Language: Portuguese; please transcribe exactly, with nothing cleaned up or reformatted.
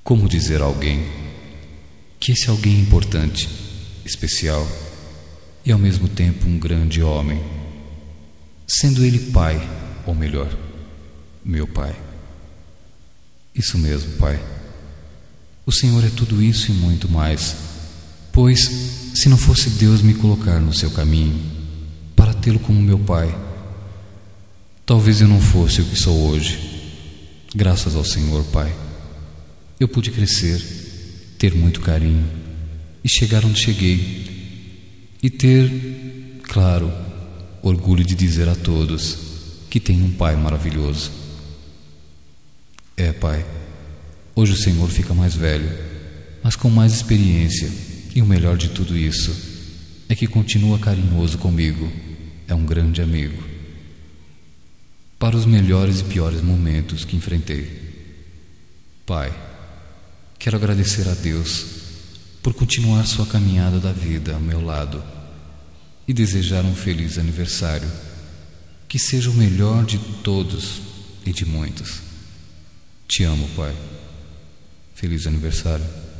Como dizer a alguém que esse alguém é importante, especial e ao mesmo tempo um grande homem, sendo ele pai, ou melhor, meu pai? Isso mesmo, pai. O Senhor é tudo isso e muito mais, pois se não fosse Deus me colocar no seu caminho para tê-lo como meu pai, talvez eu não fosse o que sou hoje. Graças ao Senhor, pai, eu pude crescer, ter muito carinho e chegar onde cheguei, e ter, claro, orgulho de dizer a todos que tenho um pai maravilhoso. É, pai, hoje o Senhor fica mais velho, mas com mais experiência, e o melhor de tudo isso é que continua carinhoso comigo. É um grande amigo para os melhores e piores momentos que enfrentei. Pai, quero agradecer a Deus por continuar sua caminhada da vida ao meu lado e desejar um feliz aniversário, que seja o melhor de todos e de muitos. Te amo, pai. Feliz aniversário.